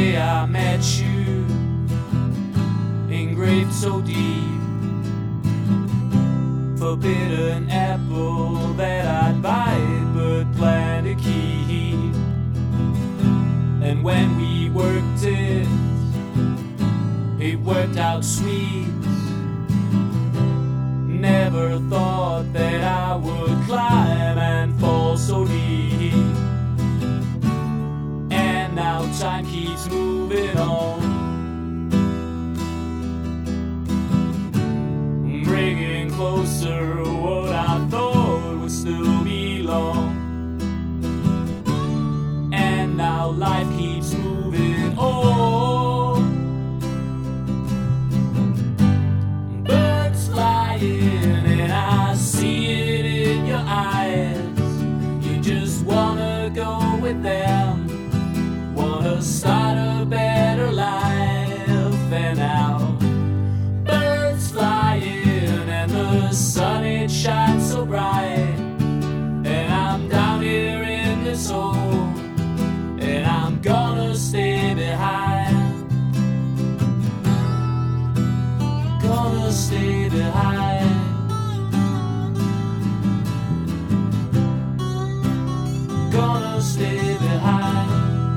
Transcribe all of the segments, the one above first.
day I met you, engraved so deep, forbidden apple that I'd bite but plan to keep. And when we worked it, it worked out sweet. Never thought that I would climb and fall so deep. And now time keeps moving on, bringing closer what I thought would still be long. And now life keeps moving on. Birds flying and I see it in your eyes. You just wanna go with them, wanna start a better life. And now birds flying and the sun it shines so bright, and I'm down here in this hole, and I'm gonna stay behind, gonna stay behind, gonna stay behind.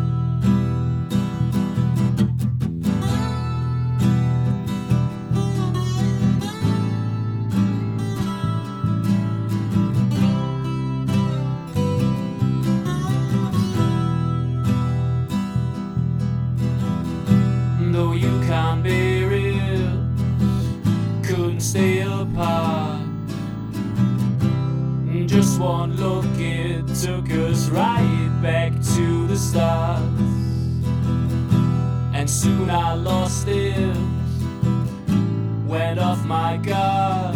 Though you can't bear it, couldn't stay apart. Just one look, it took us right back to the start. And soon I lost it, went off my guard,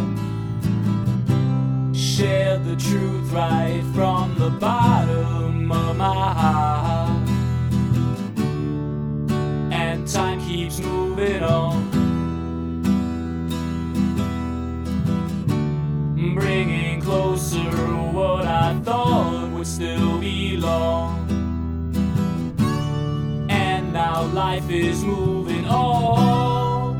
shared the truth right from the bottom of my heart. And time keeps moving on, bringing closer what I thought would still be long. And now life is moving on.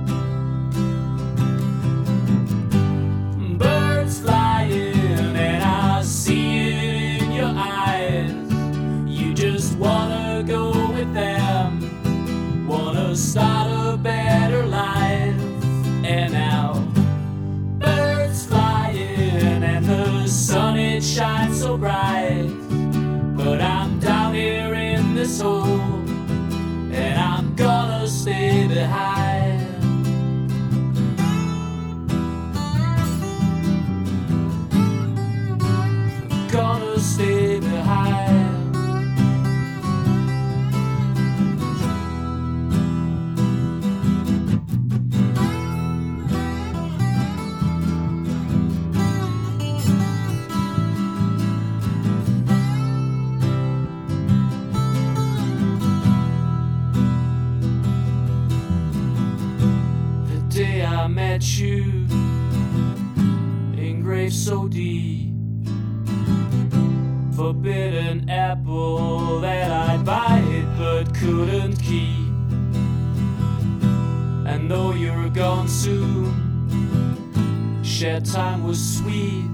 Birds flying and I see it in your eyes. You just wanna go with them, wanna start a better life. And now birds flying and the sun it shines so bright, but I'm down here in this hole, and I'm gonna stay behind, gonna stay behind. Day I met you, engraved so deep, forbidden apple that I'd bite but couldn't keep. And though you're gone soon, shared time was sweet.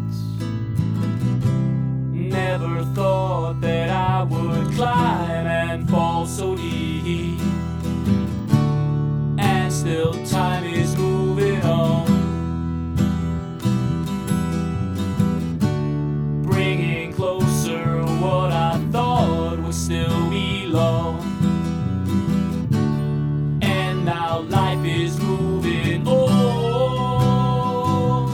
Never thought that I would climb and fall so deep. And still time is moving on, bringing closer what I thought would still be long. And now life is moving on.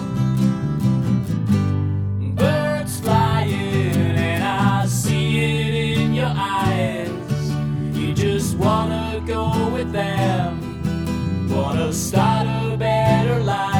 Birds flying and I see it in your eyes. You just wanna go with them, wanna start a better life.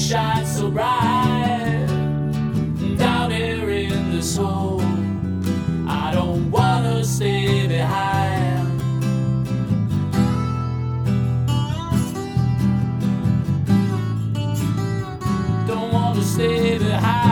shine so bright down here in this hole. I don't wanna stay behind. Don't wanna stay behind.